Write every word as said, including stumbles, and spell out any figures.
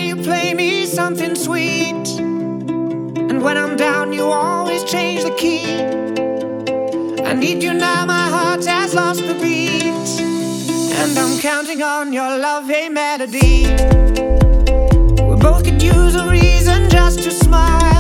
day you play me something sweet, and when I'm down you always change the key. I need you now, my heart has lost the beat, and I'm counting on your love, hey melody. We both could use a reason just to smile.